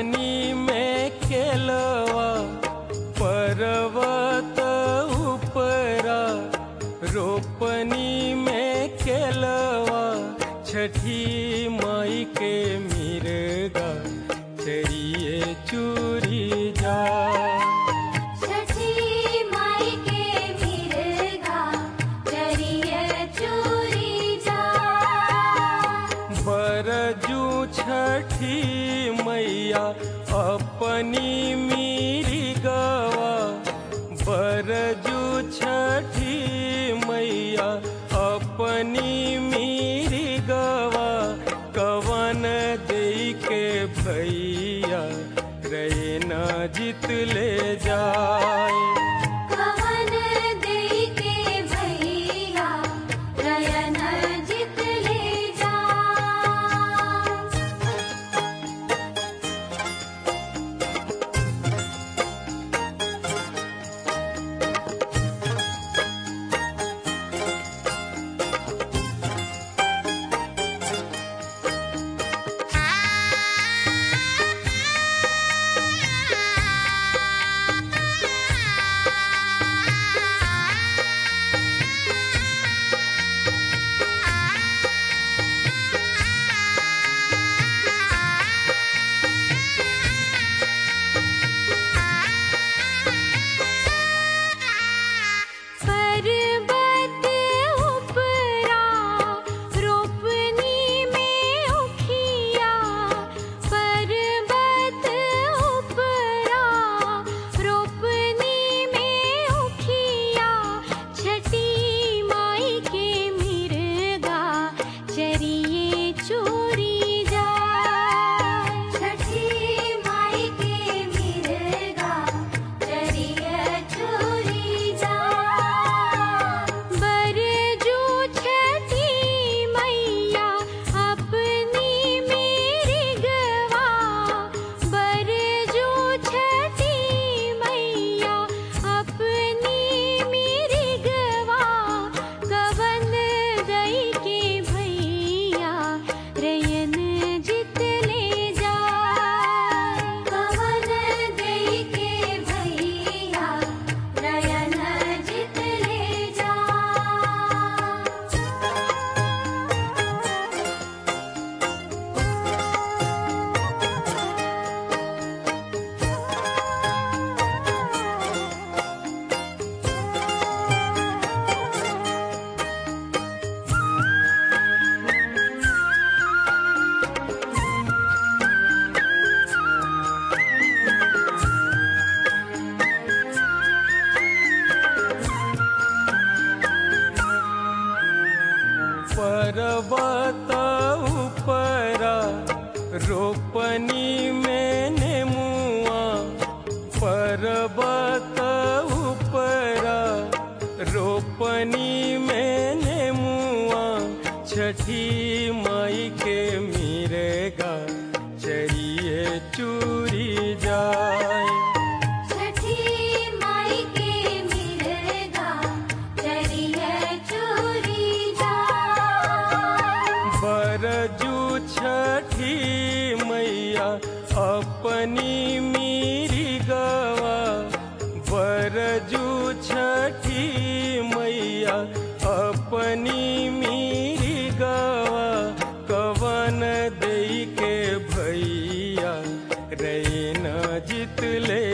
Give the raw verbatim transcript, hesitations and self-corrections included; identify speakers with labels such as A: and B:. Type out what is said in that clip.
A: रोपनी में केलवा पर्वत उपरा, रोपनी में केलवा छठी माई के मिर्गा चरिए चूरी जा।
B: छठी माई के मिर्गा चरिए चूरी जा।
A: बरजू छठी मैया अपनी मिर्गवा, बरजू छठी मैया अपनी मिर्गवा कवन देई के भैया रैना जीत ले जाए।
B: कवन देई के भैया रैना जीत ले जाए।
A: पर्वत उपरा रोपनी में नेमुआ, पर्वत उपरा रोपनी में नेमुआ छठी माई के मिर्गा चरिए चूरी जाए।
B: छठी माई के मिर्गा चरिए चूरी जा।
A: बरजू छठी मैया अपनी मिर्गवा, बरजू छठी मैया अपनी मिर्गवा कवन देई के भैया रैना जीत ले